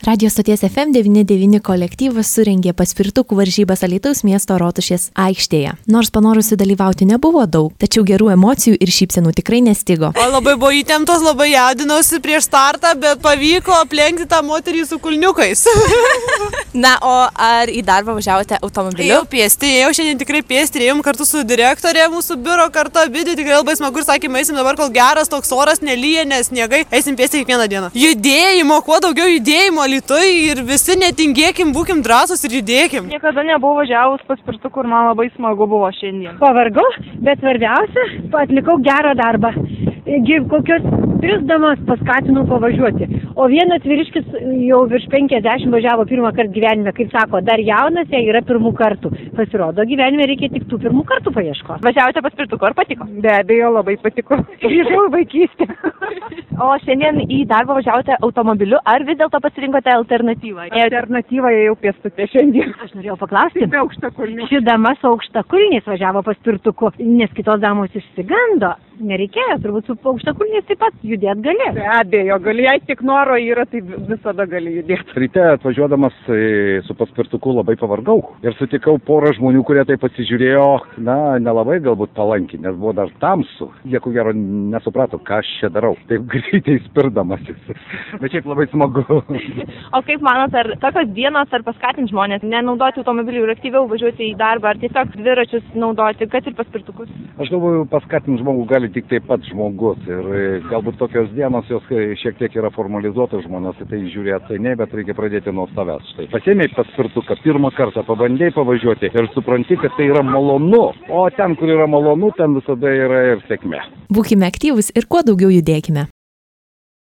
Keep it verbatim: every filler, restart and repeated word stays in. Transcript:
Radio stoties F M devyni devyni kolektyvas surengė paspirtukų varžybas Alytaus miesto Rotušės aikštėje. Nors panorusių dalyvauti nebuvo daug, tačiau gerų emocijų ir šypsenų tikrai nestigo. O labai buvo įtemptos, labai jaudinausi prieš startą, bet pavyko aplenkti tą moterį su kulniukais. Na, o ar į darbą važiavote automobiliu? Ėjau pėsti, ėjau šiandien tikrai pėsti, ėjom kartu su direktorė, mūsų biuro kartu abidė, tikrai labai smagu ir sakėme, eisim dabar, kol geras toks oras, nelyja, nes sniegai, eisim pėsti kiekvieną dieną. Judėjimo, kuo daugiau judėjimo Alytuje ir visi netingėkim, būkim drąsūs ir judėkim. Niekada nebuvau važiavus paspirtuku ir man labai smagu buvo šiandien. Pavargau, bet svarbiausia, atlikau gerą darbą. Kokios tris damas paskatinau pavažiuoti. O vienas vyriškis jau virš penkiasdešimt važiavo pirmą kartą gyvenime, kaip sako, dar jaunas, jai yra pirmų kartų. Pasirodo, gyvenime reikia tik tų pirmų kartų paieško. Važiavote paspirtuku, ar patiko? Be abejo, labai patiko. Grįžau vaikystę. O šiandien į darbą važiavote automobiliu, ar vis dėlto pasirinkote alternatyvą? Alternatyvą ėjau pėstute šiandien. Aš norėjau paklausti. Be aukštakulnių. Ši dama su aukštakulniais važiavo paspirtuku, nes kitos damos išsigando. Nereikėjo, turbūt su aukštakulniais taip pat judėt gali. Be abejo, gali, jei tik noro yra, tai visada gali judėti. Ryte atvažiuodamas su paspirtuku labai pavargau ir sutikau porą žmonių, kurie tai pasižiūrėjo, na, nelabai galbūt palankiai, nes buvo dar tamsu. Jie ko gero nesuprato, ką aš čia darau. Taip greitai spirdamasis. Bet šiaip labai smagu. O kaip manot, ar tokios dienos ar paskatins žmonės nenaudoti automobilių ir aktyviau važiuoti į darbą, ar tiesiog dviračius naudoti, kad ir paspirtukus? Aš galvoju, paskatins žmogų gali tik taip pat žmogus ir galbūt tokios dienos jos šiek tiek yra formalizuotos, žmonės į tai žiūrėti tai ne, bet reikia pradėti nuo savęs. Štai pasėmėjai paspirtuką, pirmą kartą pabandėjai pavažiuoti ir supranti, kad tai yra malonu, o ten, kur yra malonu, ten visada yra ir sėkmė. Būkime aktyvūs ir kuo daugiau judėkime.